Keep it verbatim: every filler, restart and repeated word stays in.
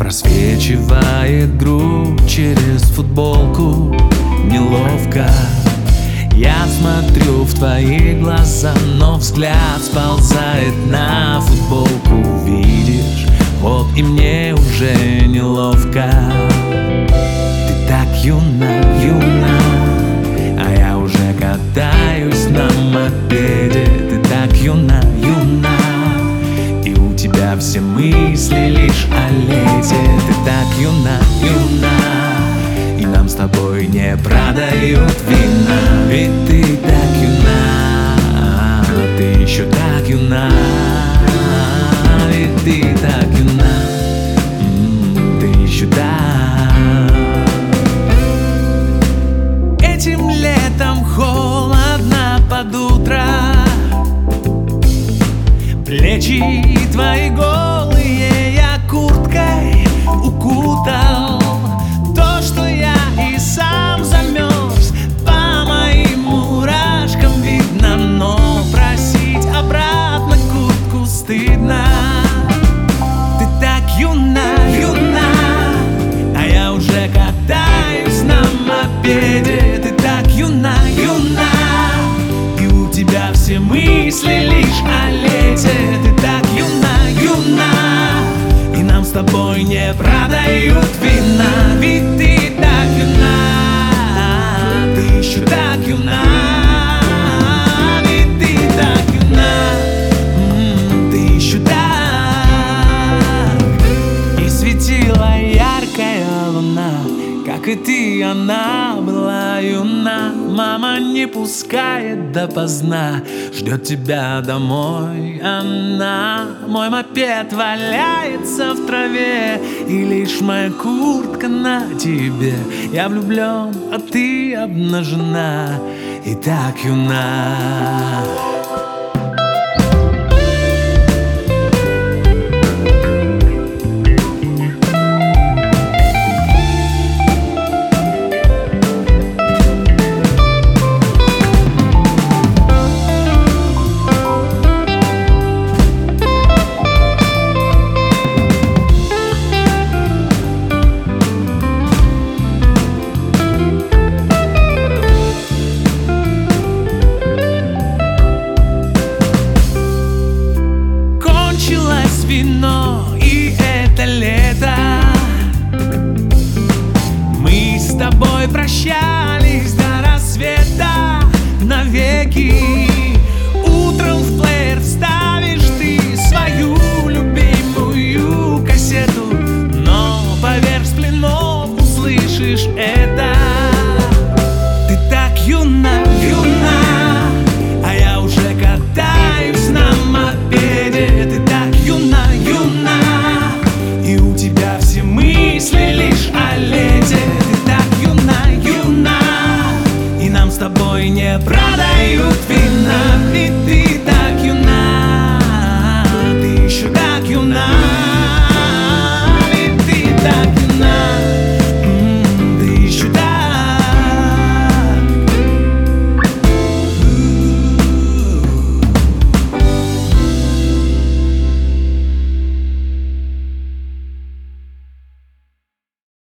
Просвечивает грудь через футболку неловко. Я смотрю в твои глаза, но взгляд сползает на футболку. Видишь, вот и мне уже неловко. Ты так юна, юна, а я уже катаюсь на мопеде. Ты так юна, юна, и у тебя все мысли лишь о лете. Ты так юна, юна, и нам с тобой не продают вина. Ведь ты так юна, ты еще так юна. Ведь ты так юна, ты еще так. Этим летом холодно под утро. Плечи твои голые я курткой укутал. То, что я и сам замерз, по моим мурашкам видно. Но просить обратно куртку стыдно. Ты так юна, юна, а я уже катаюсь на мопеде. Ты так юна, юна, и у тебя все мысли лишь о лете. Ты так юна, юна, и нам с тобой не продают вина. Ведь ты так юна, ты еще так юна. Ведь ты так юна, ты еще так. И светила яркая луна, как и ты, она была юна. Мама не пускает допоздна, ждет тебя домой она. Мой мопед валяется в траве, и лишь моя куртка на тебе. Я влюблен, а ты обнажена, и так юна. Вино и это лето. Мы с тобой прощались до рассвета навеки. Утром в плеер вставишь ты свою любимую кассету, но поверх сплинов услышишь это.